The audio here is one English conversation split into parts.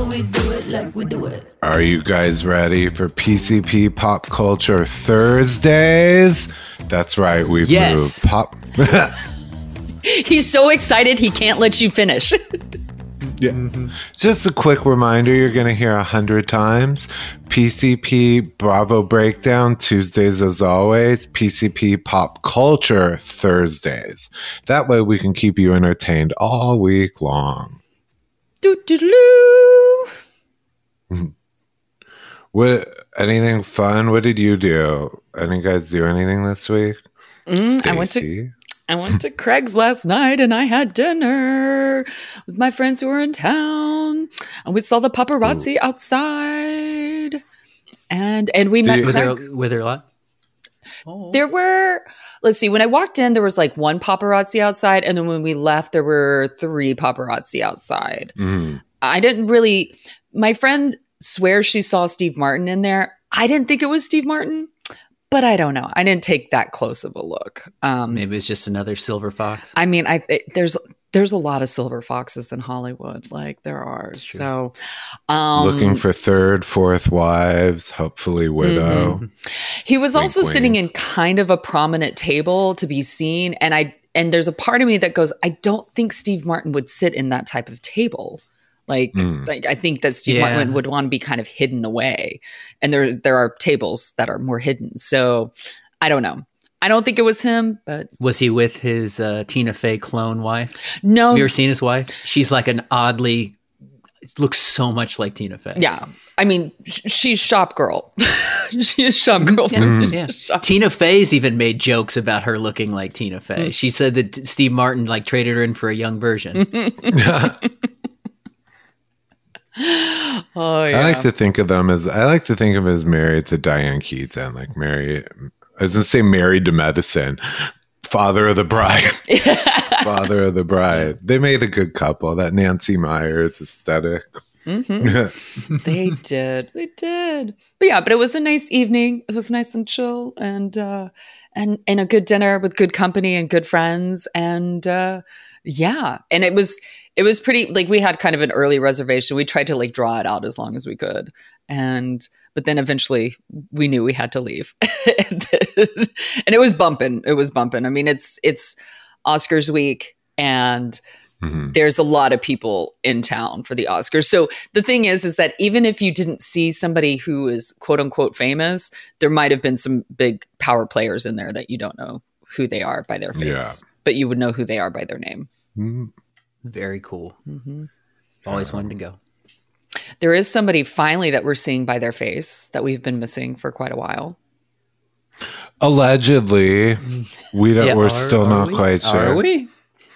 we do it like we do it. Are you guys ready for PCP Pop Culture Thursdays? That's right, we've moved pop. He's so excited he can't let you finish. Yeah. Just a quick reminder you're going to hear 100 times. PCP Bravo Breakdown Tuesdays as always. PCP Pop Culture Thursdays. That way we can keep you entertained all week long. What? Anything fun? What did you do? Any guys do anything this week? I went to Craig's last night and I had dinner with my friends who were in town. And we saw the paparazzi outside. And we met Craig. Were there a lot? Oh. There were, let's see, when I walked in, there was like one paparazzi outside. And then when we left, there were 3 paparazzi outside. I didn't really, my friend swears she saw Steve Martin in there. I didn't think it was Steve Martin. But I don't know. I didn't take that close of a look. Maybe it's just another silver fox. I mean, there's a lot of silver foxes in Hollywood. Like there are. So, looking for 3rd, 4th wives, hopefully widow. Mm-hmm. He was also sitting in kind of a prominent table to be seen, and there's a part of me that goes, I don't think Steve Martin would sit in that type of table. Like I think that Steve Martin would want to be kind of hidden away. And there are tables that are more hidden. So I don't know. I don't think it was him, but... Was he with his Tina Fey clone wife? No. Have you ever seen his wife? She's like an oddly... looks so much like Tina Fey. Yeah. I mean, she's shop girl. She is shop girl. Yeah. Tina Fey's even made jokes about her looking like Tina Fey. She said that Steve Martin like traded her in for a young version. Oh yeah. I like to think of him as married to Diane Keaton, like married. I was gonna say married to medicine, father of the bride, father of the bride. They made a good couple. That Nancy Meyers aesthetic. Mm-hmm. They did. But it was a nice evening. It was nice and chill, and a good dinner with good company and good friends, and and it was pretty, like, we had kind of an early reservation. We tried to like draw it out as long as we could. But then eventually we knew we had to leave. And it was bumping. I mean, it's Oscars week and there's a lot of people in town for the Oscars. So the thing is that even if you didn't see somebody who is quote unquote famous, there might've been some big power players in there that you don't know who they are by their face, but you would know who they are by their name. Very cool. Always wanted to go. There is somebody finally that we're seeing by their face that we've been missing for quite a while. Allegedly, we're still not quite sure. Are we?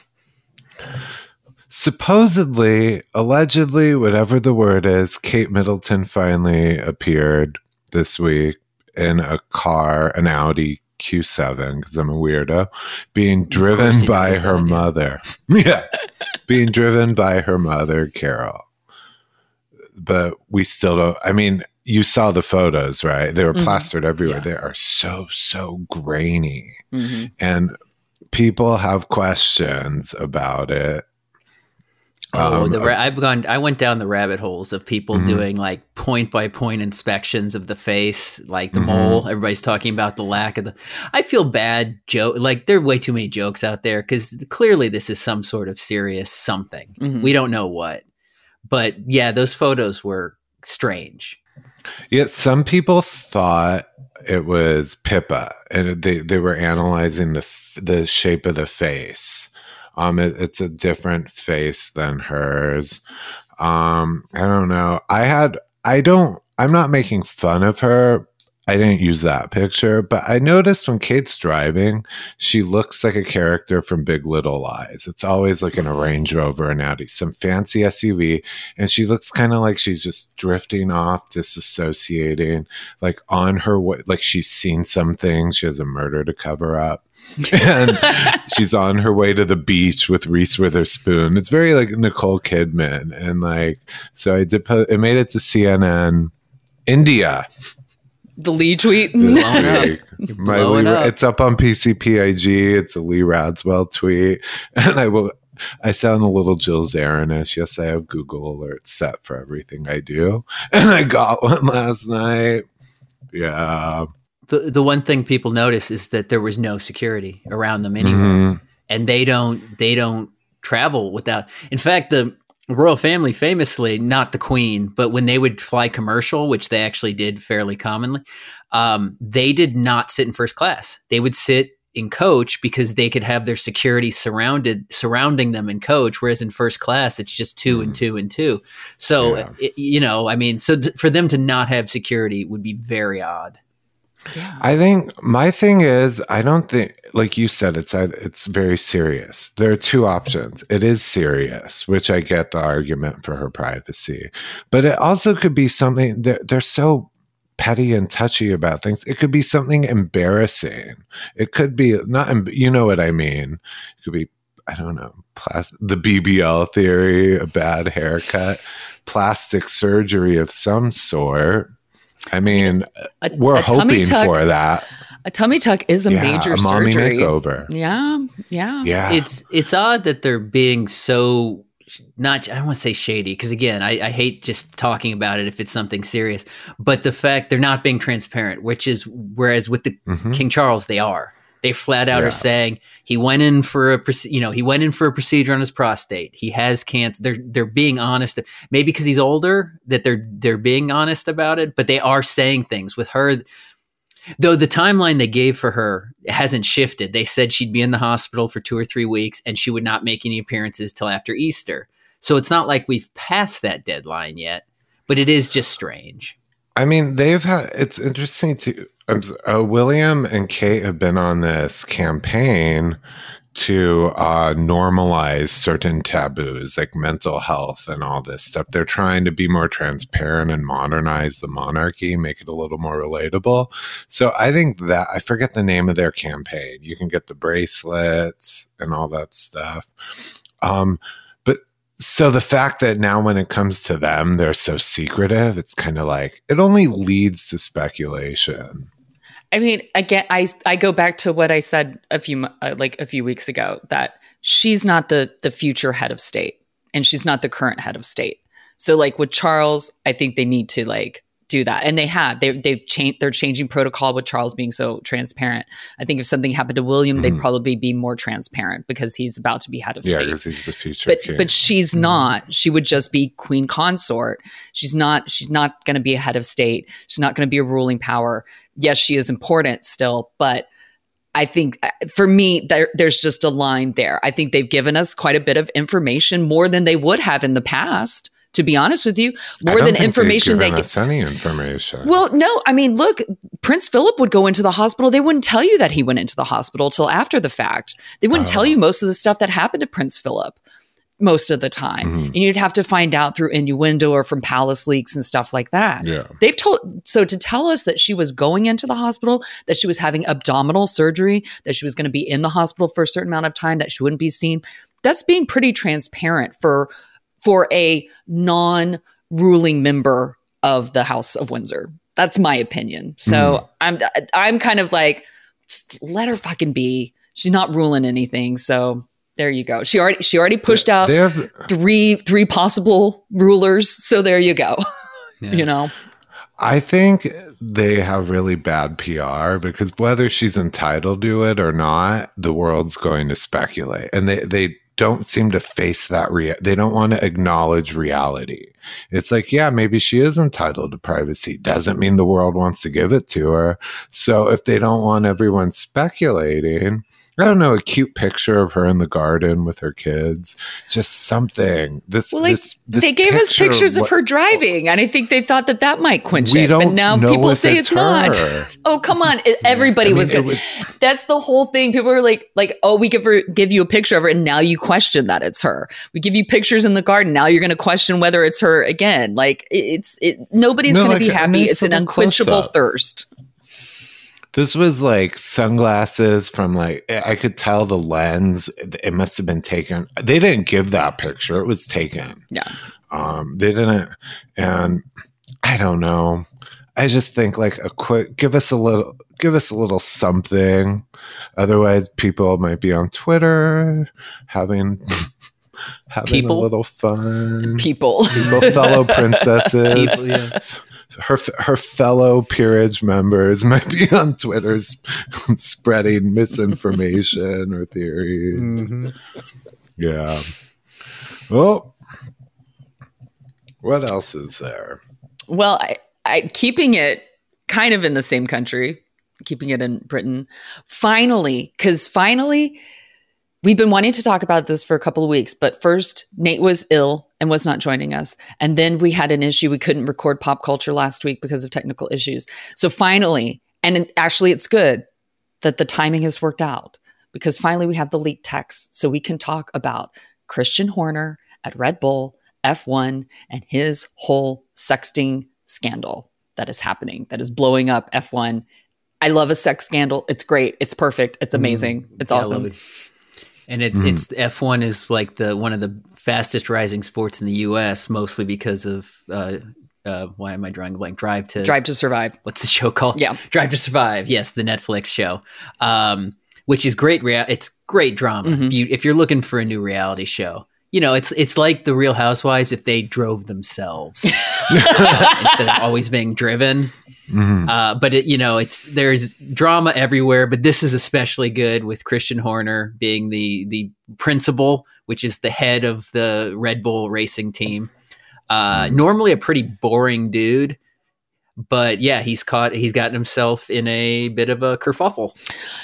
Supposedly, allegedly, whatever the word is, Kate Middleton finally appeared this week in a car, an Audi Q7, because I'm a weirdo, being driven by her mother. Being driven by her mother, Carol. But we still don't, I mean, you saw the photos, right? They were plastered everywhere. They are so grainy. And people have questions about it. I went down the rabbit holes of people doing like point by point inspections of the face, like the mole. Everybody's talking about the lack of I feel bad like there are way too many jokes out there because clearly this is some sort of serious something. We don't know what, but yeah, those photos were strange. Yeah, some people thought it was Pippa, and they were analyzing the shape of the face. It's a different face than hers. I don't know. I'm not making fun of her. I didn't use that picture, but I noticed when Kate's driving, she looks like a character from Big Little Lies. It's always like in a Range Rover, an Audi, some fancy SUV. And she looks kind of like she's just drifting off, disassociating, like on her way, like she's seen something. She has a murder to cover up. And she's on her way to the beach with Reese Witherspoon. It's very like Nicole Kidman. And like, so I did it made it to CNN India. The Lee tweet. It's up on PCPIG. It's a Lee Radswell tweet. And I sound a little Jill Zarin-ish. Yes, I have Google alerts set for everything I do. And I got one last night. Yeah. The one thing people notice is that there was no security around them anywhere. And they don't travel without. In fact, the royal family famously, not the queen, but when they would fly commercial, which they actually did fairly commonly, they did not sit in first class. They would sit in coach because they could have their security surrounding them in coach, whereas in first class it's just two and two and two. So for them to not have security would be very odd. Yeah. I think my thing is, I don't think, like you said, it's very serious. There are two options. It is serious, which I get the argument for her privacy, but it also could be something that they're so petty and touchy about things. It could be something embarrassing. It could be not, you know what I mean? It could be, I don't know, the BBL theory, a bad haircut, plastic surgery of some sort. I mean, we're hoping for that. A tummy tuck is a major mommy surgery. Makeover. Yeah. It's odd that they're being so I don't want to say shady, because again, I hate just talking about it if it's something serious. But the fact they're not being transparent, whereas with the King Charles, they are. They flat out are saying he went in for a procedure on his prostate. He has cancer. They're being honest. Maybe because he's older that they're being honest about it. But they are saying things with her. Though the timeline they gave for her hasn't shifted. They said she'd be in the hospital for 2 or 3 weeks and she would not make any appearances till after Easter. So it's not like we've passed that deadline yet. But it is just strange. I mean, it's interesting to. William and Kate have been on this campaign to normalize certain taboos like mental health and all this stuff. They're trying to be more transparent and modernize the monarchy, make it a little more relatable. So I think that, I forget the name of their campaign. You can get the bracelets and all that stuff. So the fact that now when it comes to them, they're so secretive, it's kind of like, it only leads to speculation. I mean, again, I go back to what I said a few weeks ago, that she's not the future head of state and she's not the current head of state. So like with Charles, I think they need to like do that. And they're changing protocol with Charles being so transparent. I think if something happened to William, they'd probably be more transparent because he's about to be head of state. Yeah, because he's the future king. But she's not. She would just be queen consort. She's not going to be a head of state. She's not going to be a ruling power. Yes, she is important still, but I think for me, there's just a line there. I think they've given us quite a bit of information, more than they would have in the past. To be honest with you, more than information they give us any information. Well, no, I mean, look, Prince Philip would go into the hospital. They wouldn't tell you that he went into the hospital till after the fact. They wouldn't tell you most of the stuff that happened to Prince Philip most of the time. And you'd have to find out through innuendo or from palace leaks and stuff like that. Yeah. So to tell us that she was going into the hospital, that she was having abdominal surgery, that she was going to be in the hospital for a certain amount of time, that she wouldn't be seen, that's being pretty transparent for a non-ruling member of the House of Windsor. That's my opinion. So I'm kind of like, just let her fucking be. She's not ruling anything. So there you go. She already pushed out three possible rulers. So there you go. Yeah. You know? I think they have really bad PR because whether she's entitled to it or not, the world's going to speculate. And they don't seem to face that. They don't want to acknowledge reality. It's like, yeah, maybe she is entitled to privacy. Doesn't mean the world wants to give it to her. So if they don't want everyone speculating, I don't know, a cute picture of her in the garden with her kids, just something. They gave us pictures of her driving, and I think they thought that might quench it. But now people say it's not. Oh, come on! Everybody was good. That's the whole thing. People were like, oh, we give you a picture of her, and now you question that it's her. We give you pictures in the garden, now you're going to question whether it's her again. Like nobody's going to be happy. It's an unquenchable thirst. This was like sunglasses from like, I could tell the lens, it must have been taken. They didn't give that picture. It was taken. Yeah. They didn't. And I don't know. I just think like give us a little something. Otherwise people might be on Twitter having having People? a little fun. People. Fellow princesses. People, yeah. Her fellow peerage members might be on Twitter spreading misinformation or theories. Mm-hmm. Yeah. Well, what else is there? Well, I keeping it kind of in the same country, keeping it in Britain. Finally, we've been wanting to talk about this for a couple of weeks, but first Nate was ill and was not joining us. And then we had an issue. We couldn't record Pop Culture last week because of technical issues. So finally, and actually it's good that the timing has worked out, because finally we have the leaked text so we can talk about Christian Horner at Red Bull F1 and his whole sexting scandal that is happening, that is blowing up F1. I love a sex scandal. It's great. It's perfect. It's amazing. It's awesome. And it's F1 is like one of the fastest rising sports in the U.S., mostly because of why am I drawing a blank? Drive to Survive. What's the show called? Yeah, Drive to Survive. Yes, the Netflix show, which is great. It's great drama. If you're looking for a new reality show, it's like the Real Housewives if they drove themselves instead of always being driven. But there's drama everywhere, but this is especially good with Christian Horner being the principal, which is the head of the Red Bull racing team. Normally a pretty boring dude, but yeah, he's gotten himself in a bit of a kerfuffle.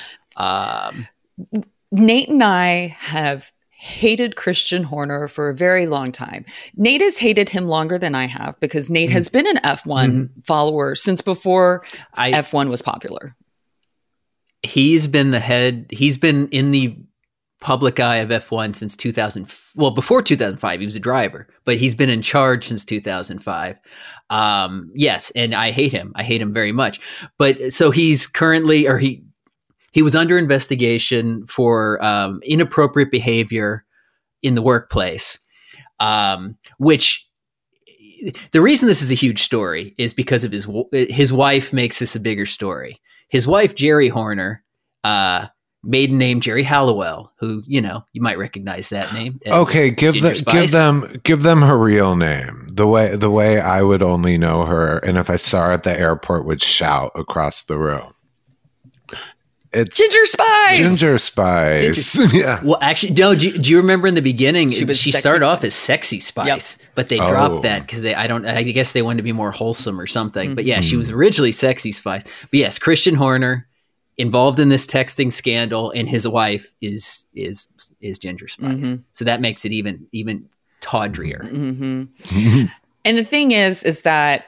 Nate and I have hated Christian Horner for a very long time. Nate has hated him longer than I have, because Nate has been an F1 follower since before F1 was popular. He's been in the public eye of F1 since 2000. Well, before 2005, he was a driver, but he's been in charge since 2005. Yes. And I hate him. I hate him very much. But so he's currently, he was under investigation for inappropriate behavior in the workplace, which the reason this is a huge story is because of his wife makes this a bigger story. His wife, Jerry Horner, maiden name Jerry Halliwell, who, you might recognize that name. Okay, give them her real name. The way I would only know her, and if I saw her at the airport, would shout across the room. It's Ginger Spice. Yeah. Well, actually, no. Do you remember in the beginning she started off as Sexy Spice, but they dropped that because I guess they wanted to be more wholesome or something. But yeah, she was originally Sexy Spice. But yes, Christian Horner involved in this texting scandal, and his wife is Ginger Spice. So that makes it even tawdrier. And the thing is that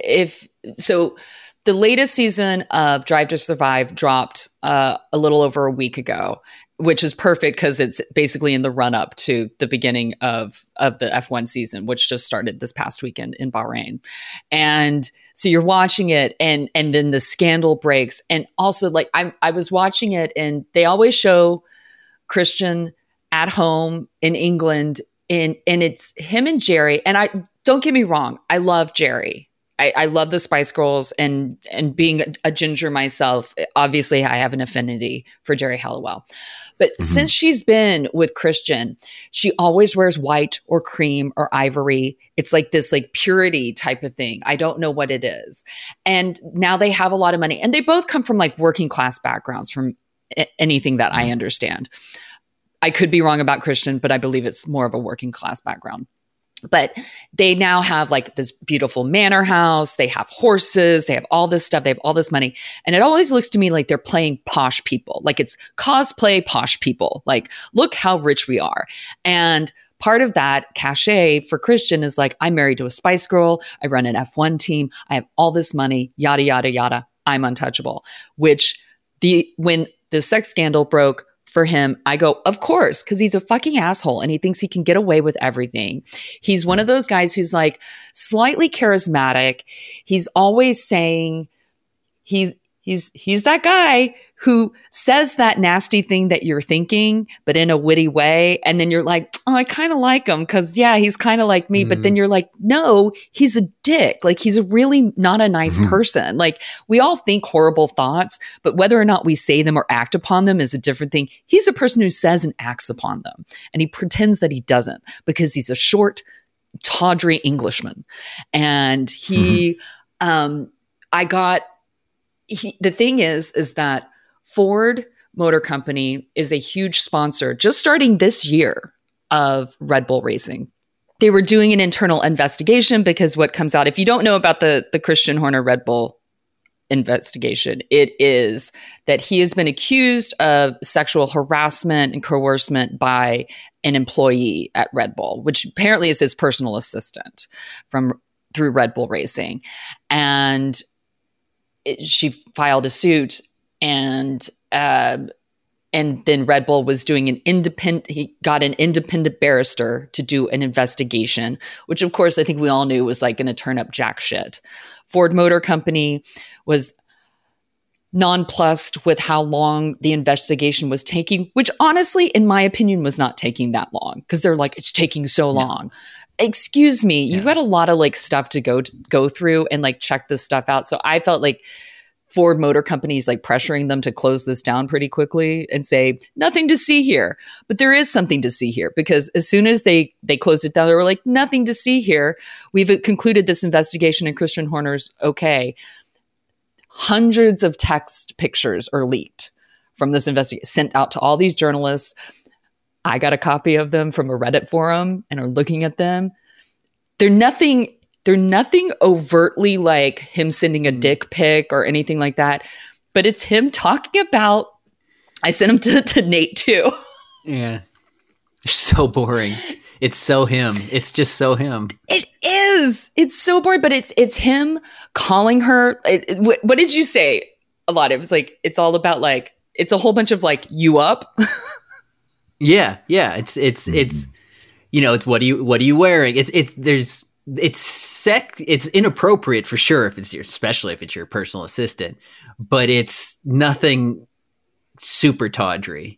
the latest season of Drive to Survive dropped a little over a week ago, which is perfect because it's basically in the run up to the beginning of the F1 season, which just started this past weekend in Bahrain. And so you're watching it, and then the scandal breaks. And also, like, I was watching it, and they always show Christian at home in England, and it's him and Jerry. And don't get me wrong, I love Jerry. I love the Spice Girls, and being a ginger myself, obviously I have an affinity for Jerry Halliwell. But since she's been with Christian, she always wears white or cream or ivory. It's like this purity type of thing. I don't know what it is. And now they have a lot of money, and they both come from working class backgrounds, from anything that I understand. I could be wrong about Christian, but I believe it's more of a working class background. But they now have this beautiful manor house. They have horses. They have all this stuff. They have all this money. And it always looks to me like they're playing posh people. Like it's cosplay posh people. Like, look how rich we are. And part of that cachet for Christian is I'm married to a Spice Girl. I run an F1 team. I have all this money, yada, yada, yada. I'm untouchable. Which when the sex scandal broke for him, I go, of course, because he's a fucking asshole and he thinks he can get away with everything. He's one of those guys who's slightly charismatic. He's always saying He's that guy who says that nasty thing that you're thinking, but in a witty way. And then you're like, oh, I kind of like him because, yeah, he's kind of like me. But then you're like, no, he's a dick. Like, he's really not a nice person. Like, we all think horrible thoughts, but whether or not we say them or act upon them is a different thing. He's a person who says and acts upon them. And he pretends that he doesn't because he's a short, tawdry Englishman. And the thing is that Ford Motor Company is a huge sponsor just starting this year of Red Bull Racing. They were doing an internal investigation because what comes out, if you don't know about the Christian Horner Red Bull investigation, it is that he has been accused of sexual harassment and coercement by an employee at Red Bull, which apparently is his personal assistant through Red Bull Racing. And she filed a suit, and then Red Bull was doing he got an independent barrister to do an investigation, which of course I think we all knew was like going to turn up jack shit. Ford Motor Company was nonplussed with how long the investigation was taking, which honestly, in my opinion, was not taking that long because they're like, it's taking so long. Excuse me, you've got a lot of like stuff to go through and like check this stuff out. So I felt like Ford Motor Company is like pressuring them to close this down pretty quickly and say, nothing to see here. But there is something to see here, because as soon as they closed it down, they were like, nothing to see here. We've concluded this investigation and Christian Horner's okay. Hundreds of text pictures are leaked from this investigation, sent out to all these journalists. I got a copy of them from a Reddit forum and are looking at them. They're nothing overtly like him sending a dick pic or anything like that, but it's him talking about, I sent him to Nate too. Yeah. So boring. It's so him. It's just so him. It is. It's so boring, but it's him calling her. What did you say? A lot. It was like, it's all about like, it's a whole bunch of like, you up? Yeah. It's you know, it's what are you wearing? It's inappropriate for sure especially if it's your personal assistant, but it's nothing super tawdry.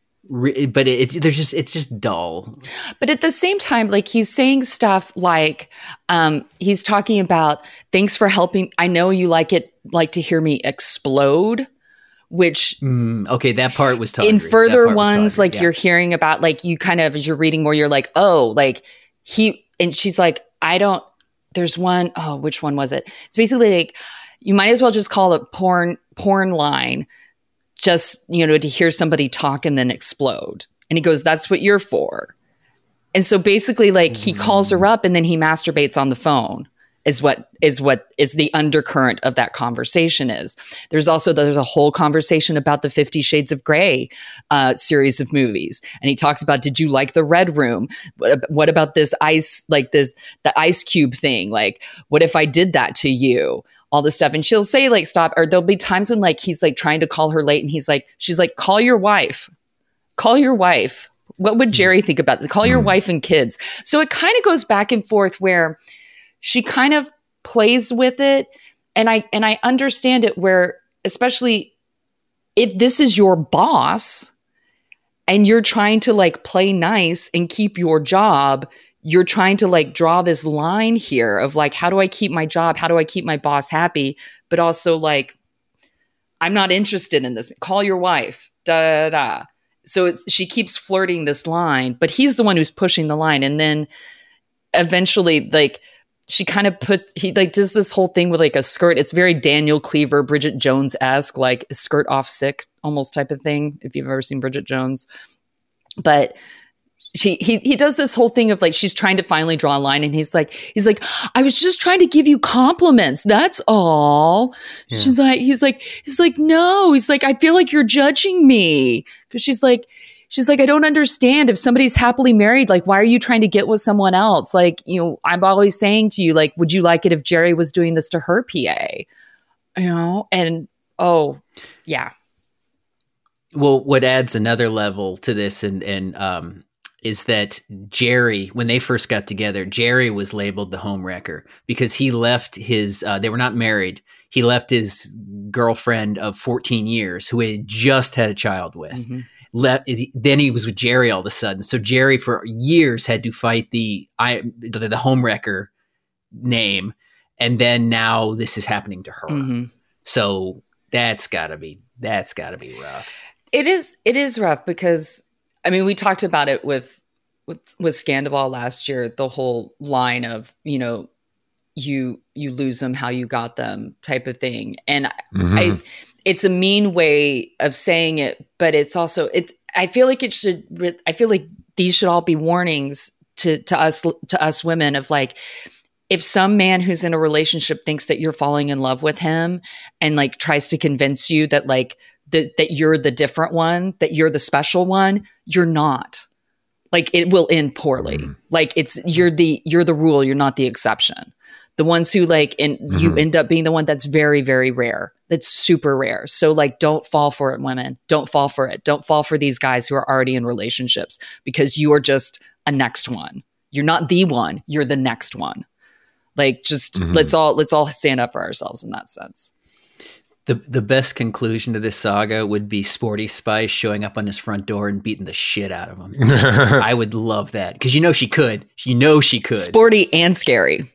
But it's just dull. But at the same time, like, he's saying stuff like, he's talking about, thanks for helping. I know you like to hear me explode. Which okay, that part was tawdry. In further ones, like, you're hearing about, like, you kind of, as you're reading more, you're like, oh, like and she's like, there's one, oh, which one was it? It's basically like, you might as well just call it porn line, just, you know, to hear somebody talk and then explode. And he goes, that's what you're for. And so basically, like, he calls her up and then he masturbates on the phone. Is what is the undercurrent of that conversation is. There's a whole conversation about the 50 Shades of Grey series of movies. And he talks about, did you like the Red Room? What about this ice, like the ice cube thing? Like, what if I did that to you? All this stuff. And she'll say, like, stop. Or there'll be times when, like, he's like trying to call her late and she's like, call your wife. Call your wife. What would Jerry think about this? Call your wife and kids. So it kind of goes back and forth where she kind of plays with it. And I understand it, where, especially if this is your boss and you're trying to, like, play nice and keep your job, you're trying to, like, draw this line here of, like, how do I keep my job? How do I keep my boss happy? But also, like, I'm not interested in this. Call your wife. Da, da, da. So she keeps flirting this line, but he's the one who's pushing the line. And then eventually, like, she kind of he like does this whole thing with, like, a skirt. It's very Daniel Cleaver, Bridget Jones-esque, like, skirt off sick almost type of thing, if you've ever seen Bridget Jones. But he does this whole thing of, like, she's trying to finally draw a line, and he's like, I was just trying to give you compliments. That's all. Yeah. He's like, no. He's like, I feel like you're judging me. Because she's like, I don't understand. If somebody's happily married, like, why are you trying to get with someone else? Like, you know, I'm always saying to you, like, would you like it if Jerry was doing this to her PA? You know? And, oh, yeah. Well, what adds another level to this and is that Jerry, when they first got together, Jerry was labeled the homewrecker because he left his, they were not married. he left his girlfriend of 14 years who he had just had a child with. Mm-hmm. Then he was with Jerry all of a sudden. So Jerry for years had to fight the homewrecker name. And then now this is happening to her. Mm-hmm. So that's gotta be rough. It is rough because, I mean, we talked about it with Scandival last year, the whole line of, you know, you lose them how you got them type of thing. And it's a mean way of saying it, but it's also, I feel like these should all be warnings to us women of like, if some man who's in a relationship thinks that you're falling in love with him and like tries to convince you that like that you're the different one, that you're the special one, you're not. Like it will end poorly. Like you're the rule, you're not the exception. The ones who like, and you end up being the one that's very, very rare. That's super rare. So like, don't fall for it, women. Don't fall for it. Don't fall for these guys who are already in relationships because you are just a next one. You're not the one. You're the next one. Like, just let's all stand up for ourselves in that sense. The best conclusion to this saga would be Sporty Spice showing up on his front door and beating the shit out of him. I would love that because you know she could. Sporty and scary.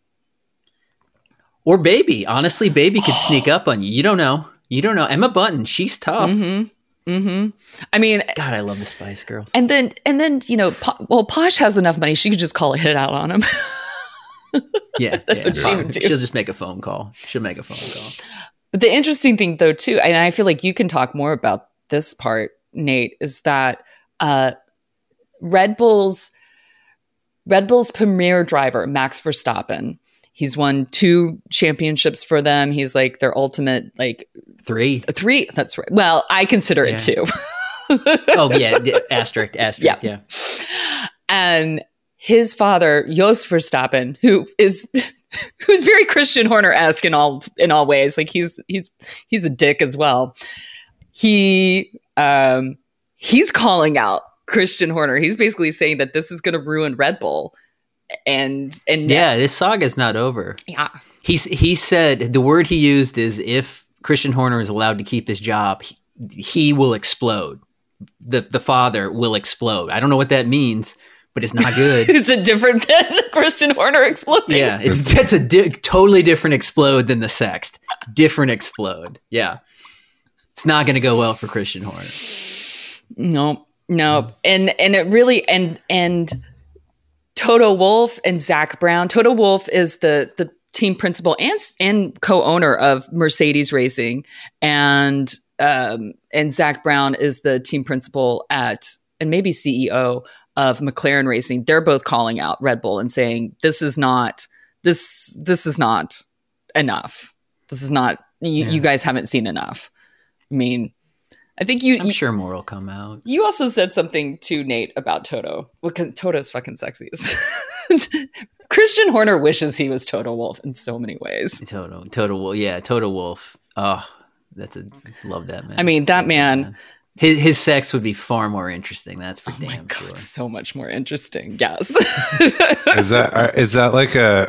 Or Baby. Honestly, Baby could sneak up on you. You don't know. Emma Bunton, she's tough. I mean, God, I love the Spice Girls. And then you know, Posh has enough money; she could just call a hit out on him. Yeah, that's what she would do. She'll just make a phone call. But the interesting thing, though, too, and I feel like you can talk more about this part, Nate, is that Red Bull's premier driver, Max Verstappen, he's won 2 championships for them. He's like their ultimate, like 3. That's right. Well, I consider it 2. Oh yeah, asterisk. Yeah. And his father, Jos Verstappen, who's very Christian Horner-esque in all ways. Like he's a dick as well. He's calling out Christian Horner. He's basically saying that this is going to ruin Red Bull. And yeah, this saga's not over. Yeah. He said the word he used is if Christian Horner is allowed to keep his job, he will explode. The father will explode. I don't know what that means, but it's not good. It's a different than Christian Horner exploding. Yeah, it's a totally different explode than the Sext. Different explode. Yeah, it's not going to go well for Christian Horner. No, and it really and Toto Wolff and Zach Brown. Toto Wolff is the team principal and co-owner of Mercedes Racing, and Zach Brown is the team principal and maybe CEO of McLaren Racing. They're both calling out Red Bull and saying this is not enough. This is not you guys haven't seen enough. I mean, I think I'm sure more will come out. You also said something to Nate about Toto. Well, because Toto's fucking sexy. Christian Horner wishes he was Toto Wolff in so many ways. Toto Wolff. Yeah, Toto Wolff. Oh, love that man. I mean, that man. His sex would be far more interesting. That's for damn my God, sure. So much more interesting. Yes. Is that like a?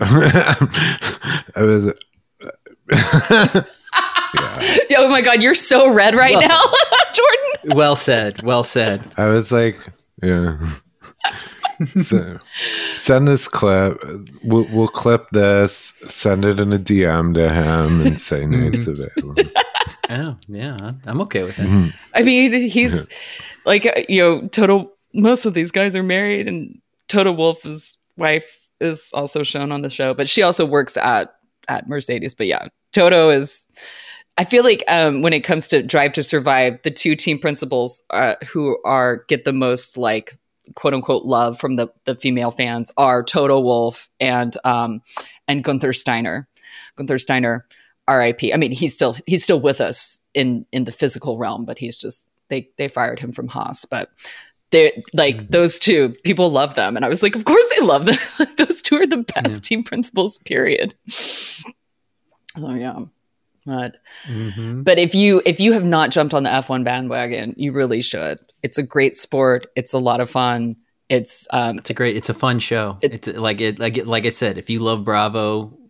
Yeah. Oh my God, you're so red right now, Jordan. Well said. I was like, yeah. So send this clip. We'll clip this. Send it in a DM to him and say Nate's available. Oh yeah, I'm okay with that. I mean, he's like, Toto. Most of these guys are married, and Toto Wolff's wife is also shown on the show, but she also works at Mercedes. But yeah, Toto is. I feel like when it comes to Drive to Survive, the 2 team principals who get the most like quote unquote love from the female fans are Toto Wolff and Gunther Steiner. Gunther Steiner, R.I.P. I mean, he's still with us in the physical realm, but he's just they fired him from Haas. But they like those 2 people love them, and I was like, of course they love them. Those 2 are the best team principals. Period. Oh yeah. But if you have not jumped on the F1 bandwagon, you really should. It's a great sport. It's a lot of fun. It's a fun show. It's like I said, if you love Bravo,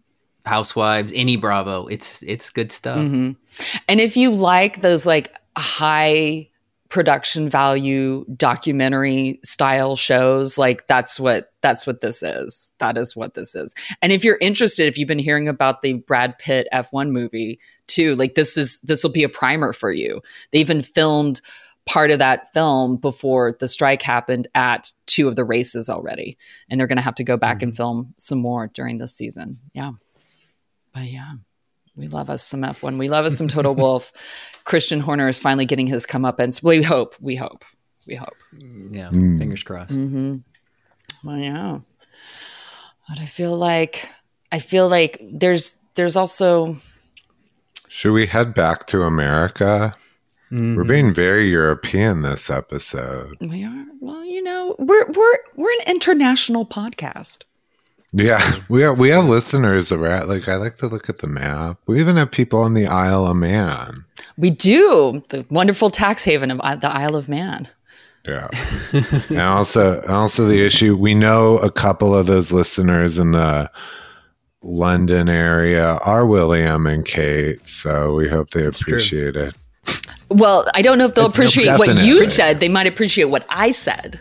Housewives, any Bravo. It's good stuff. Mm-hmm. And if you like those like high production value documentary style shows, like that's what this is. That is what this is. And if you're interested, if you've been hearing about the Brad Pitt F1 movie too, like this will be a primer for you. They even filmed part of that film before the strike happened at 2 of the races already. And they're going to have to go back and film some more during this season. Yeah. But yeah, we love us some F1. We love us some Total Wolf. Christian Horner is finally getting his comeuppance. We hope. Yeah, fingers crossed. Mm-hmm. Well, yeah. But I feel like there's also. Should we head back to America? We're being very European this episode. We are. Well, you know, we're an international podcast. Yeah, we have listeners around. Like, I like to look at the map. We even have people on the Isle of Man. We do, the wonderful tax haven of the Isle of Man. Yeah, and also the issue. We know a couple of those listeners in the London area are William and Kate, so we hope they appreciate it. Well, I don't know if they'll appreciate what you definitely. said. They might appreciate what I said.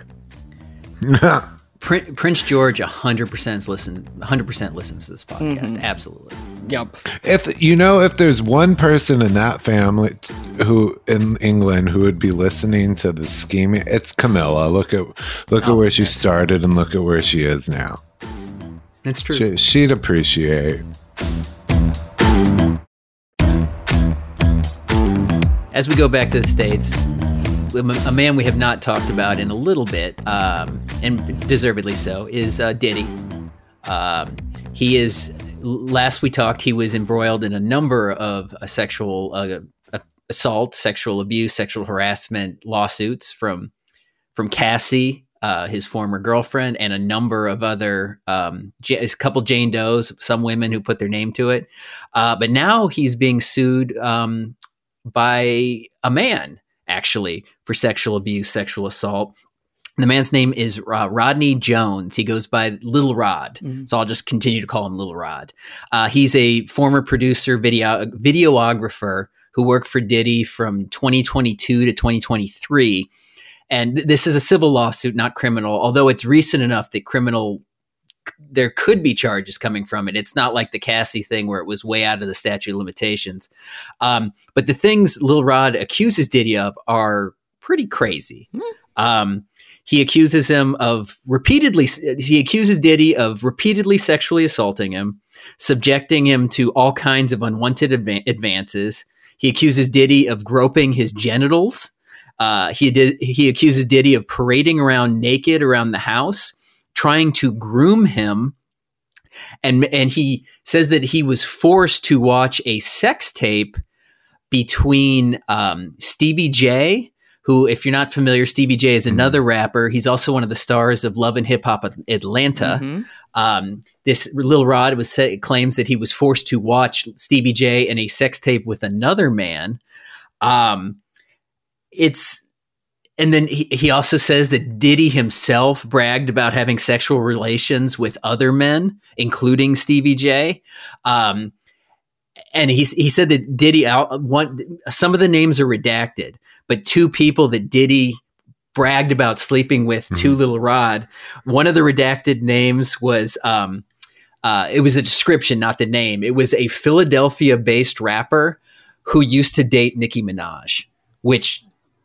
Prince George 100% listens to this podcast. Absolutely. Yep. If there's one person in that family who in England who would be listening to the scheming, it's Camilla. Look at where she started and look at where she is now. That's true. She'd appreciate. As we go back to the States, a man we have not talked about in a little bit, and deservedly so, is Diddy. He is. Last we talked, he was embroiled in a number of sexual assault, sexual abuse, sexual harassment lawsuits from Cassie, his former girlfriend, and a number of other, a couple Jane Does, some women who put their name to it. But now he's being sued by a man, actually, for sexual abuse, sexual assault. The man's name is Rodney Jones. He goes by Little Rod. So I'll just continue to call him Little Rod. He's a former producer, videographer who worked for Diddy from 2022 to 2023. And this is a civil lawsuit, not criminal, although it's recent enough that there could be charges coming from it. It's not like the Cassie thing where it was way out of the statute of limitations. But the things Lil Rod accuses Diddy of are pretty crazy. He accuses Diddy of repeatedly sexually assaulting him, subjecting him to all kinds of unwanted advances. He accuses Diddy of groping his genitals. He accuses Diddy of parading around naked around the house, trying to groom him. And he says that he was forced to watch a sex tape between Stevie J, who, if you're not familiar, Stevie J is another rapper. He's also one of the stars of Love and Hip Hop Atlanta. This Lil Rod claims that he was forced to watch Stevie J in a sex tape with another man. And then he also says that Diddy himself bragged about having sexual relations with other men, including Stevie J. And he said that Diddy, some of the names are redacted, but 2 people that Diddy bragged about sleeping with to Lil Rod, one of the redacted names was, it was a description, not the name. It was a Philadelphia-based rapper who used to date Nicki Minaj, which...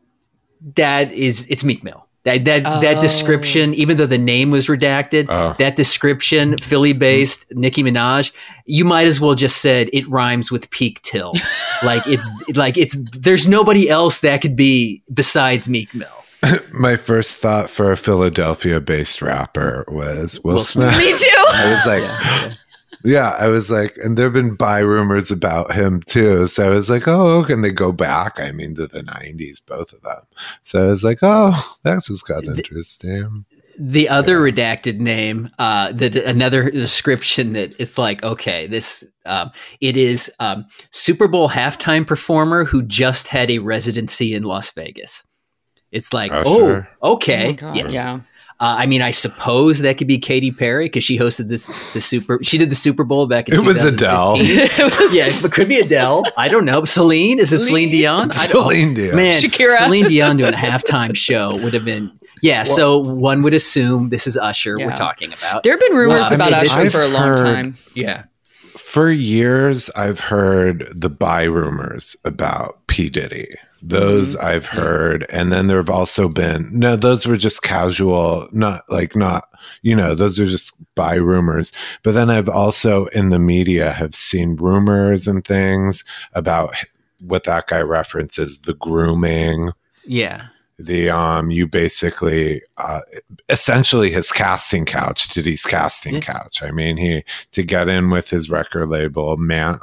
it's Meek Mill. That description, even though the name was redacted, that description, Philly-based Nicki Minaj, you might as well just said it rhymes with Peak Till. There's nobody else that could be besides Meek Mill. My first thought for a Philadelphia-based rapper was Will Smith. Me too. I was like, yeah, I was like, and there have been rumors about him too. So I was like, oh, can they go back? I mean, to the 90s, both of them. So I was like, oh, that's just got interesting. The other redacted name, another description that it's like, okay, this it is Super Bowl halftime performer who just had a residency in Las Vegas. It's like, Usher. okay, Oh my God, yes. yeah. I mean, I suppose that could be Katy Perry because she hosted she did the Super Bowl back in It was 2015. Adele. Yeah, it could be Adele. I don't know. Celine? Is it Celine Dion? I don't- Celine Dion. Man, Shakira. Celine Dion doing a halftime show would have been. Yeah, so one would assume this is Usher we're Yeah. talking about. There have been rumors Well, I about mean, Usher I've for a long heard- time. Yeah. For years, I've heard the buy rumors about P. Diddy. Those I've heard. And then there have also been, no, those were just casual, not, those are just buy rumors. But then I've also in the media have seen rumors and things about what that guy references, the grooming. Yeah. You basically essentially his casting couch, Diddy's casting couch. I mean, to get in with his record label, men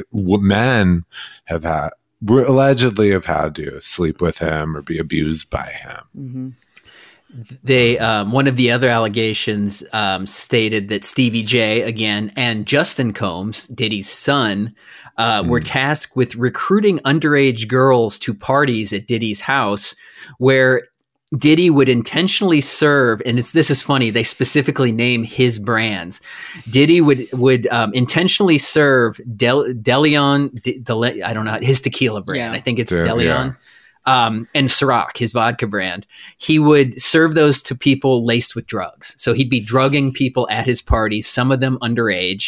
allegedly have had to sleep with him or be abused by him. They one of the other allegations stated that Stevie J again and Justin Combs, Diddy's son, were tasked with recruiting underage girls to parties at Diddy's house, where Diddy would intentionally serve, and this is funny. They specifically name his brands. Diddy would intentionally serve Deleon. I don't know his tequila brand. Yeah. I think it's Yeah, Deleon. And Ciroc, his vodka brand. He would serve those to people laced with drugs. So he'd be drugging people at his parties, some of them underage.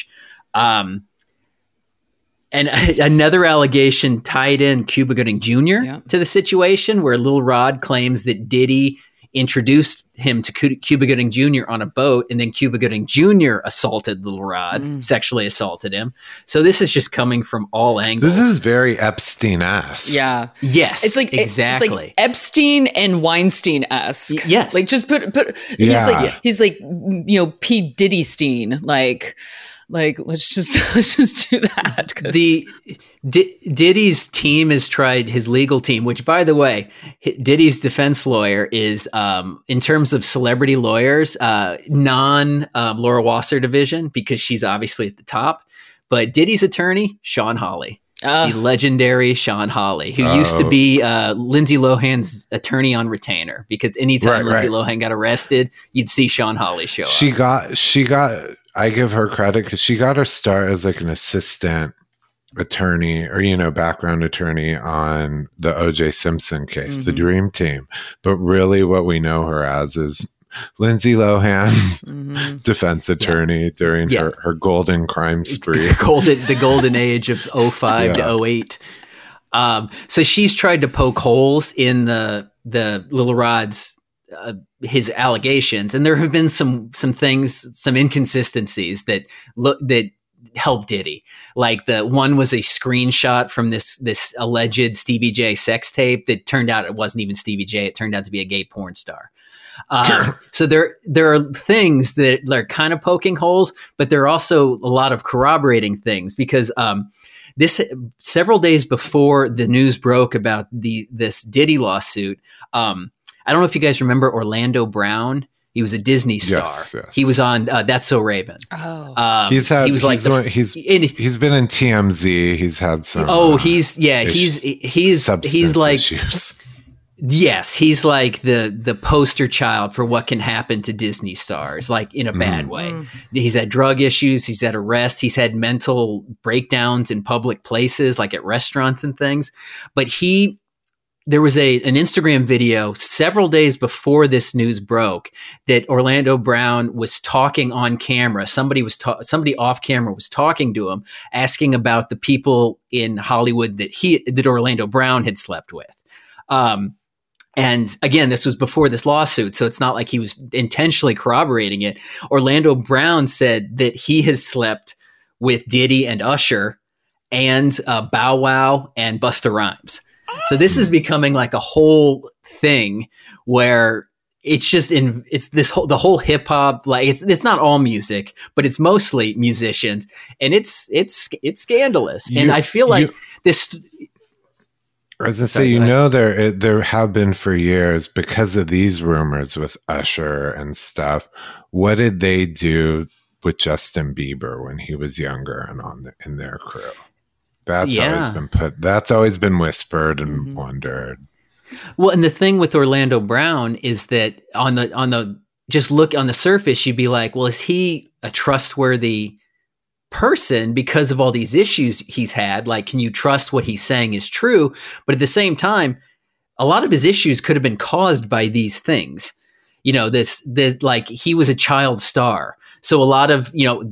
And another allegation tied in Cuba Gooding Jr. to the situation, where Lil Rod claims that Diddy introduced him to Cuba Gooding Jr. on a boat, and then Cuba Gooding Jr. assaulted Lil Rod, sexually assaulted him. So this is just coming from all angles. This is very Epstein-esque. Yeah. Yes, It's like exactly. It's like Epstein and Weinstein-esque. Yes. Like just put Yeah. he's like P. Diddy-stein. Like let's just do that. 'Cause- Diddy's team has tried, his legal team, which, by the way, Diddy's defense lawyer is, in terms of celebrity lawyers, non-Laura Wasser division, because she's obviously at the top. But Diddy's attorney, Sean Hawley, the legendary Sean Hawley, who used to be Lindsay Lohan's attorney on retainer, because anytime Lindsay Lohan got arrested, you'd see Sean Hawley show up. She got, I give her credit because she got her start as like an assistant attorney or, background attorney on the O.J. Simpson case, the Dream Team. But really what we know her as is Lindsay Lohan's defense attorney during her golden crime spree. The golden age of 05 to 08. So she's tried to poke holes in the Lil Rod's his allegations, and there have been some things, some inconsistencies that help Diddy. Like the one was a screenshot from this alleged Stevie J sex tape that turned out it wasn't even Stevie J. It turned out to be a gay porn star. So there are things that are kind of poking holes, but there are also a lot of corroborating things, because this several days before the news broke about this Diddy lawsuit. I don't know if you guys remember Orlando Brown. He was a Disney star. Yes. He was on That's So Raven. Oh, He's been in TMZ. He's had some. He's like issues. Yes, he's like the poster child for what can happen to Disney stars, like in a bad way. He's had drug issues, he's had arrests, he's had mental breakdowns in public places, like at restaurants and things. But there was an Instagram video several days before this news broke that Orlando Brown was talking on camera. Somebody off camera was talking to him, asking about the people in Hollywood that Orlando Brown had slept with. And again, this was before this lawsuit, so it's not like he was intentionally corroborating it. Orlando Brown said that he has slept with Diddy and Usher and Bow Wow and Busta Rhymes. So this is becoming like a whole thing where it's just the whole hip hop, like it's not all music, but it's mostly musicians, and it's scandalous. And I feel like this. As I say, there have been for years, because of these rumors with Usher and stuff. What did they do with Justin Bieber when he was younger and in their crew? That's always been whispered and wondered. Well, and the thing with Orlando Brown is that on the just look on the surface, you'd be like, well, is he a trustworthy person because of all these issues he's had? Like, can you trust what he's saying is true? But at the same time, a lot of his issues could have been caused by these things. You know, this like he was a child star. So a lot of, you know,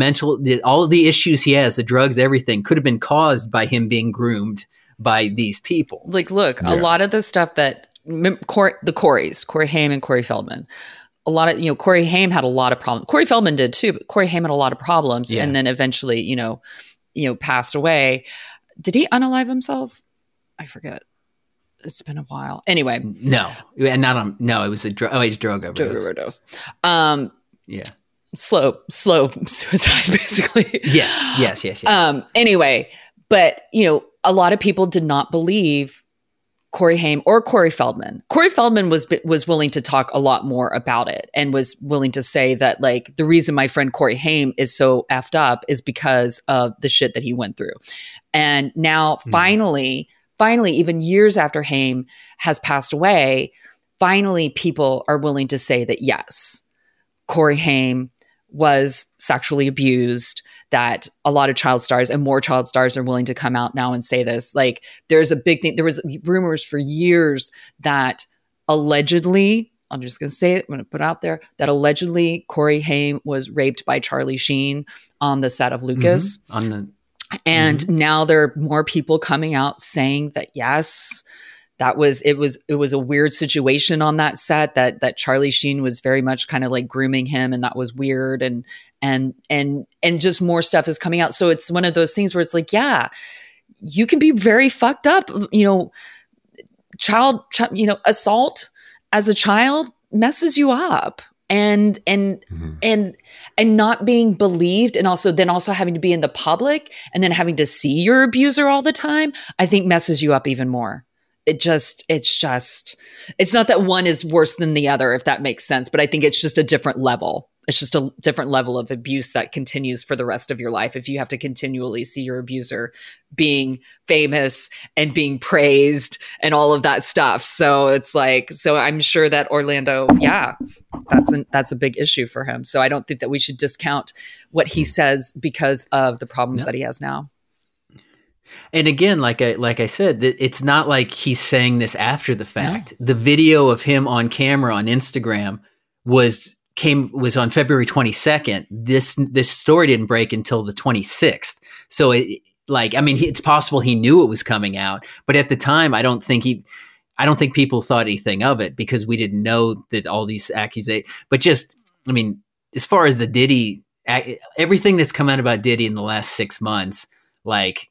all of the issues he has, the drugs, everything could have been caused by him being groomed by these people. Like, look, a lot of the stuff that the Coreys, Corey Haim and Corey Feldman, a lot of, you know, Corey Haim had a lot of problems. Corey Feldman did too, but Corey Haim had a lot of problems, and then eventually, you know, passed away. Did he unalive himself? I forget. It's been a while. Anyway, no, and no, it was a drug overdose. Yeah, slow suicide, basically. Yes. Anyway, but you know, a lot of people did not believe Corey Haim or Corey Feldman. Corey Feldman was willing to talk a lot more about it and was willing to say that, like, the reason my friend Corey Haim is so effed up is because of the shit that he went through. And now finally, even years after Haim has passed away, finally people are willing to say that, yes, Corey Haim was sexually abused, that a lot of child stars and more child stars are willing to come out now and say this. Like, there's a big thing. There was rumors for years that allegedly, I'm just going to say it, I'm going to put it out there, that allegedly Corey Haim was raped by Charlie Sheen on the set of Lucas. And now there are more people coming out saying that, yes, it was a weird situation on that set, that Charlie Sheen was very much kind of like grooming him, and that was weird, and just more stuff is coming out. So it's one of those things where it's like, yeah, you can be very fucked up, you know, child, you know, assault as a child messes you up. And not being believed, and also having to be in the public and then having to see your abuser all the time, I think messes you up even more. It's not that one is worse than the other, if that makes sense, but I think it's just a different level. It's just a different level of abuse that continues for the rest of your life if you have to continually see your abuser being famous and being praised and all of that stuff. So it's like, so I'm sure that Orlando, yeah, that's a big issue for him. So I don't think that we should discount what he says because of the problems that he has now. And again, like I said, it's not like he's saying this after the fact. No. The video of him on camera on Instagram was on February 22nd. This story didn't break until the 26th. So it's possible he knew it was coming out, but at the time, I don't think people thought anything of it because we didn't know that all these accusations. But just, I mean, as far as the Diddy, everything that's come out about Diddy in the last 6 months, like,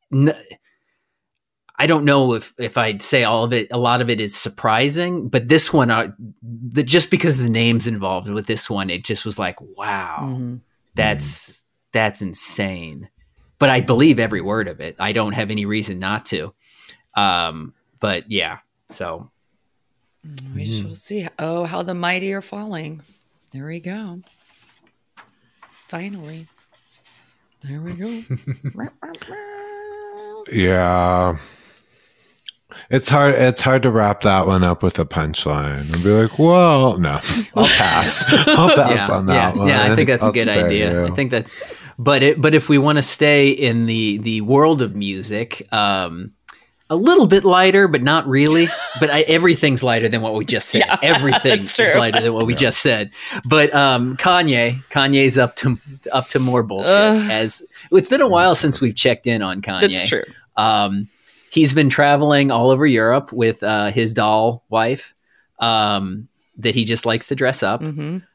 I don't know if I'd say all of it. A lot of it is surprising, but this one, just because the names involved with this one, it just was like, wow, that's insane. But I believe every word of it. I don't have any reason not to. But yeah, so we shall see. Oh, how the mighty are falling. There we go. Finally, there we go. Yeah. It's hard to wrap that one up with a punchline and be like, well, no, I'll pass. On that one. Yeah, I think that's a good idea. You. I think that's, but if we want to stay in the world of music, a little bit lighter, but not really. But everything's lighter than what we just said. Yeah, everything is lighter than what we just said. But Kanye's up to more bullshit. As it's been a while since we've checked in on Kanye. That's true. He's been traveling all over Europe with his doll wife that he just likes to dress up.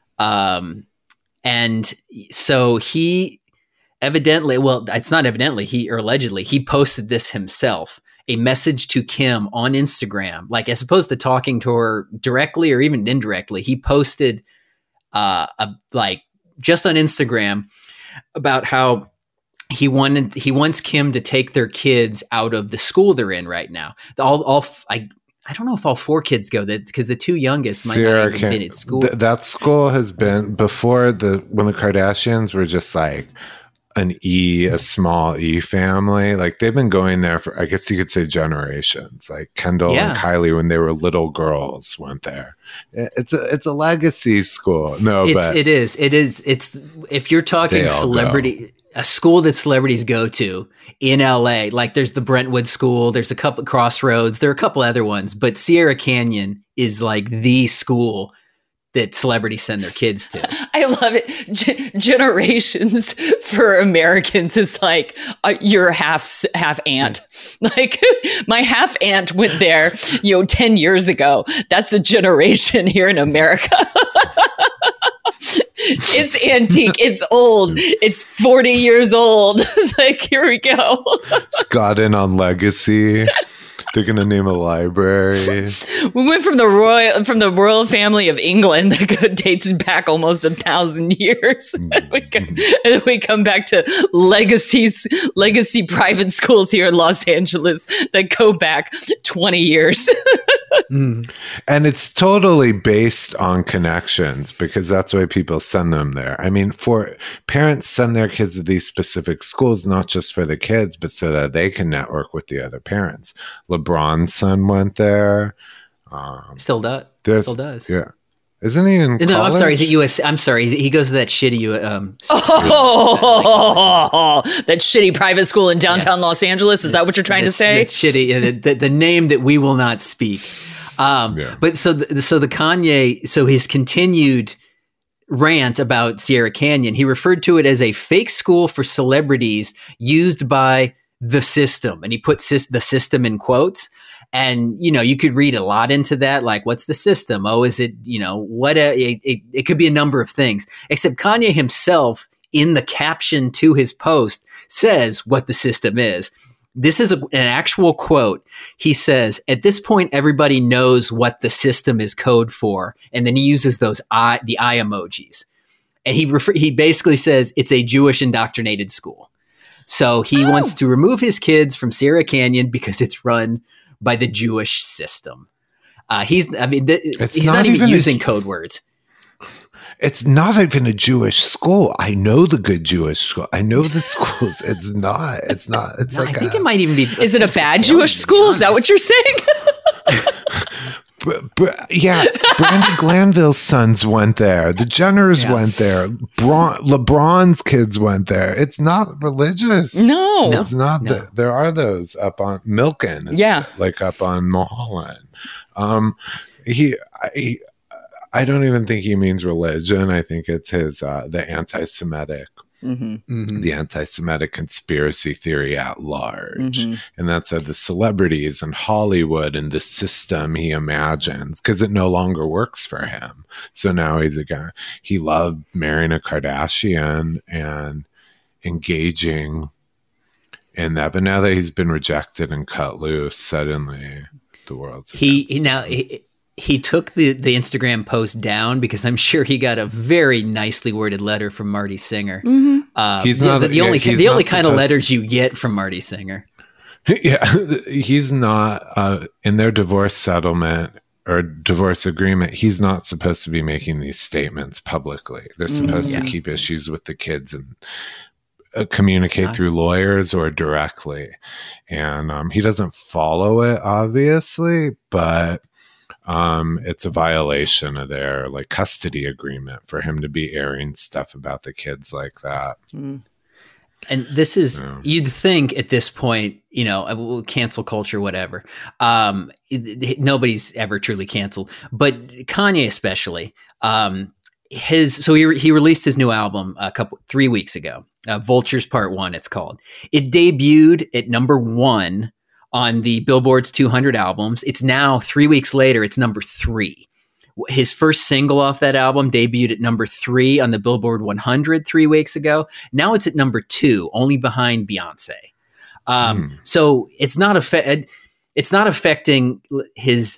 And so he evidently, well, it's not evidently, allegedly, he posted this himself. A message to Kim on Instagram, like as opposed to talking to her directly or even indirectly, he posted just on Instagram about how he wants Kim to take their kids out of the school they're in right now. I don't know if all 4 kids go there because the 2 youngest might not have been at school. That school has been before when the Kardashians were just like a small E family. Like they've been going there for, I guess you could say, generations. Like Kendall and Kylie, when they were little girls, went there. It's a legacy school. No, but it is. It's if you're talking celebrity, a school that celebrities go to in LA, like there's the Brentwood School, there's a couple Crossroads, there are a couple other ones, but Sierra Canyon is like the school that celebrities send their kids to. I love it. Generations for Americans is like your half aunt. Like my half aunt went there, 10 years ago. That's a generation here in America. It's antique. It's old. It's 40 years old. Like, here we go. Got in on legacy. They're gonna name a library. We went from the royal family of England that dates back almost 1,000 years, and we come back to legacy private schools here in Los Angeles that go back 20 years. And it's totally based on connections, because that's why people send them there. I mean, for parents send their kids to these specific schools, not just for the kids, but so that they can network with the other parents. LeBron's son went there. Still does. Yeah. Isn't he in college? No, I'm sorry. He's at USC. I'm sorry. He goes to that shitty that shitty private school in downtown Los Angeles. Is that what you're trying to say? It's shitty. The name that we will not speak. But so the Kanye, so his continued rant about Sierra Canyon, he referred to it as a fake school for celebrities used by the system, and he put the system in quotes. And, you could read a lot into that. Like, what's the system? Oh, is it, it could be a number of things, except Kanye himself in the caption to his post says what the system is. This is an actual quote. He says, at this point, everybody knows what the system is code for. And then he uses the eye emojis. And he basically says it's a Jewish indoctrinated school. So he wants to remove his kids from Sierra Canyon because it's run by the Jewish system. He's not even using code words. It's not even a Jewish school. I know the good Jewish school. I know the schools. It's not. It's like I think it might even be. Is it a bad Jewish school? Is that what you're saying? Yeah, Brandi Glanville's sons went there. The Jenners went there. LeBron's kids went there. It's not religious. No, it's not. No. There are those up on Milken. Like up on Mulholland. I don't even think he means religion. I think it's his the anti-Semitic. The anti-Semitic conspiracy theory at large. And that's the celebrities and Hollywood and the system he imagines, because it no longer works for him. So now he's a guy. He loved marrying a Kardashian and engaging in that. But now that he's been rejected and cut loose, suddenly the world's He took the Instagram post down because I'm sure he got a very nicely worded letter from Marty Singer. He's not the only kind of letters you get from Marty Singer. Yeah, he's not in their divorce settlement or divorce agreement. He's not supposed to be making these statements publicly. They're supposed to keep issues with the kids and communicate through lawyers or directly. And he doesn't follow it, obviously, but it's a violation of their custody agreement for him to be airing stuff about the kids like that. And this is, you'd think at this point, cancel culture, whatever. Nobody's ever truly canceled, but Kanye especially. He released his new album 3 weeks ago. Vultures Part 1, it's called. It debuted at number 1 on the Billboard's 200 albums. It's now 3 weeks later, it's number 3. His first single off that album debuted at number 3 on the Billboard 100 3 weeks ago. Now it's at number 2, only behind Beyonce. So it's not affecting his.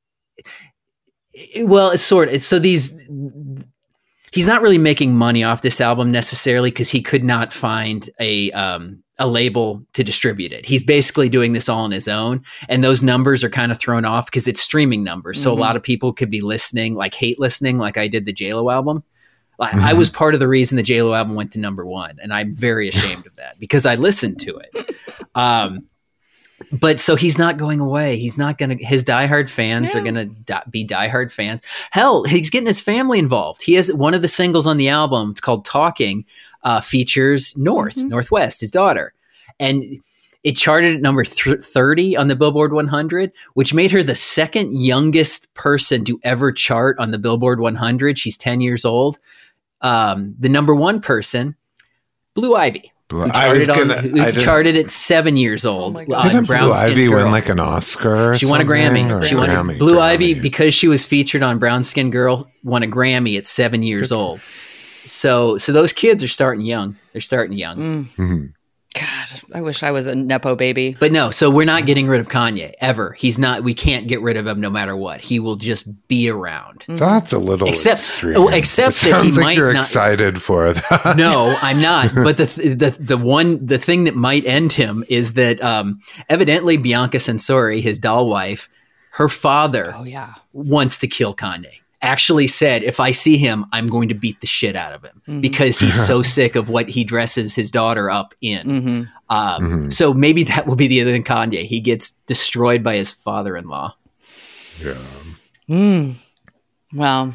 Well, it's sort of. So he's not really making money off this album necessarily because he could not find a label to distribute it. He's basically doing this all on his own, and those numbers are kind of thrown off because it's streaming numbers. So a lot of people could be listening, hate listening, like I did the J-Lo album. I was part of the reason the J-Lo album went to number 1, and I'm very ashamed of that because I listened to it. But so he's not going away. He's not going to, his diehard fans are going to be diehard fans. Hell, he's getting his family involved. He has one of the singles on the album. It's called Talking, features Northwest, his daughter. And it charted at number 30 on the Billboard 100, which made her the second youngest person to ever chart on the Billboard 100. She's 10 years old. The number 1 person, Blue Ivy. Who charted at 7 years old. Didn't Blue Ivy win like an Oscar? She won a Grammy. She won a Blue Ivy because she was featured on Brown Skin Girl. Won a Grammy at 7 years old. So those kids are starting young. They're starting young. Mm-hmm. God, I wish I was a Nepo baby. But no, so we're not getting rid of Kanye ever. He's not. We can't get rid of him no matter what. He will just be around. That's a little extreme. Except it that he sounds like might you're not, excited for that. No, I'm not. But the thing that might end him is that evidently Bianca Censori, his doll wife, her father wants to kill Kanye. Actually said, if I see him, I'm going to beat the shit out of him because he's so sick of what he dresses his daughter up in. So maybe that will be the end of Kanye. He gets destroyed by his father-in-law. Yeah. Well,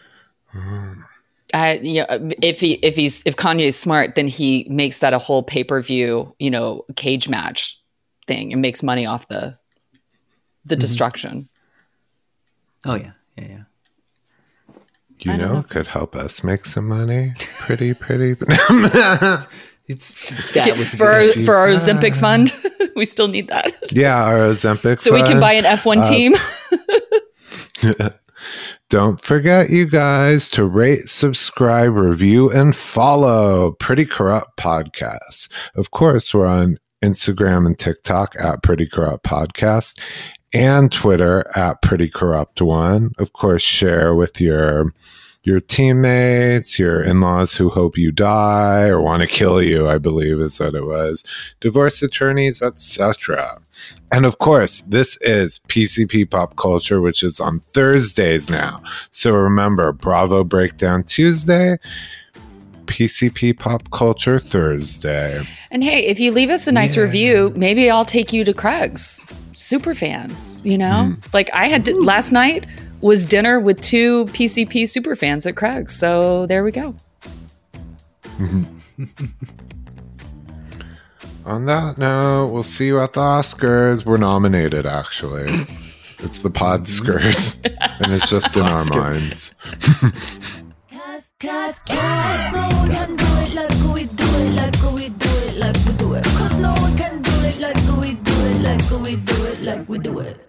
if Kanye is smart, then he makes that a whole pay-per-view, cage match thing and makes money off the destruction. Oh yeah. Could help us make some money. Pretty. For our Ozempic fund, we still need that. Yeah, our Ozempic so fund. We can buy an F1 team. Don't forget, you guys, to rate, subscribe, review, and follow Pretty Corrupt Podcast. Of course, we're on Instagram and TikTok at Pretty Corrupt Podcast and Twitter at Pretty Corrupt One. Of course, share with your teammates, your in-laws who hope you die or want to kill you, I believe is what it was, divorce attorneys, etc. And of course, this is PCP Pop Culture, which is on Thursdays now. So remember, Bravo Breakdown Tuesday, PCP Pop Culture Thursday. And hey, if you leave us a nice review, maybe I'll take you to Craig's super fans, Like I had last night was dinner with 2 PCP super fans at Craig's. So there we go. On that note, we'll see you at the Oscars. We're nominated, actually. It's the Podskers, and it's just in our minds. Cause no one can do it like we do it, like we do it, like we do it. Cause no one can do it like we do it, like we do it, like we do it.